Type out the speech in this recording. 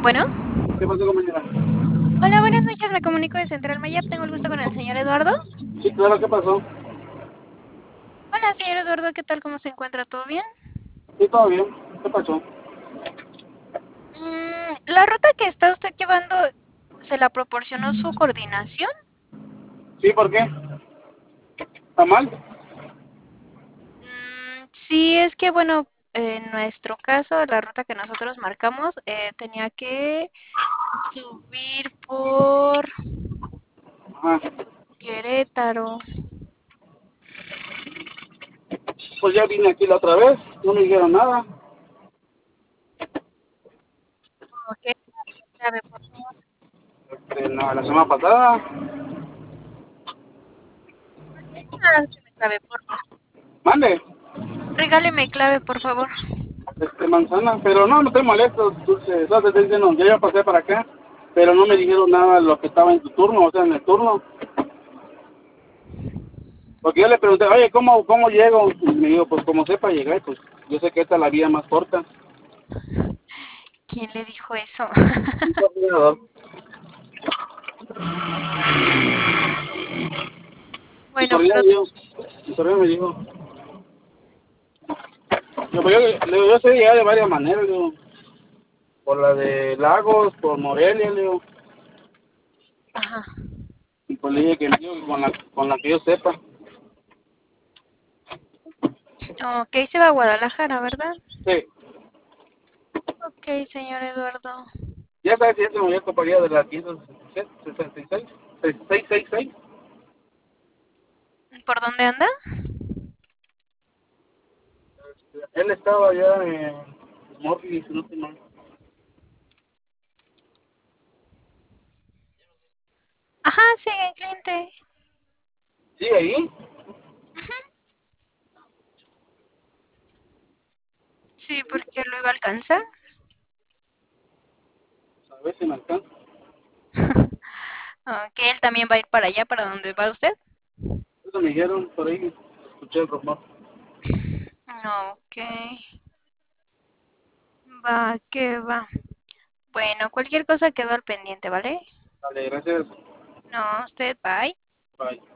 Bueno, ¿Qué pasó, compañera? hola, buenas noches, me comunico de Central Mayap, tengo el gusto con el señor Eduardo. Sí, claro, ¿qué pasó? Hola, señor Eduardo, ¿qué tal? ¿Cómo se encuentra? ¿Todo bien? Sí, todo bien. ¿Qué pasó? La ruta que está usted llevando, ¿se la proporcionó su coordinación? Sí, ¿por qué? ¿Está mal? Sí, es que bueno, en nuestro caso, la ruta que nosotros marcamos tenía que subir por Ajá. Querétaro. Pues ya vine aquí la otra vez, no me dijeron nada. Ok, clave, por favor. No, la semana pasada, Regáleme clave, por favor. mande, Regáleme clave, por favor. manzana, pero no, no estoy molesto, dulce. No, te estoy diciendo, yo ya pasé para acá, pero no me dijeron nada de lo que estaba en tu turno, o sea, en el turno. Porque yo le pregunté, oye, ¿cómo llego? Y me dijo, pues como sepa llegar, pues yo sé que esta es la vía más corta. ¿Quién le dijo eso? Un coordinador. Mi Bueno, pero coordinador me dijo, mi coordinador me dijo, yo sé llegar de varias maneras, le digo. Por la de Lagos, por Morelia, le digo. ajá. Y pues le dije que, digo, que con la que yo sepa. Ok, se va a Guadalajara, ¿verdad? Sí. Ok, señor Eduardo. Ya sabes si ese movimiento para allá de la 566, 666. ¿Por dónde anda? Él estaba allá en Morris, no sé mal. Ajá, sí, en cliente. Sí, ahí. Ujú. Sí, porque lo iba a alcanzar. A ver si me alcanza. Ok, él también va a ir para allá, para donde va usted. Eso me dijeron por ahí, escuché el rumor. Ok, va, que va. Bueno, cualquier cosa quedó al pendiente, ¿vale? Vale, gracias. No, usted, bye. Bye.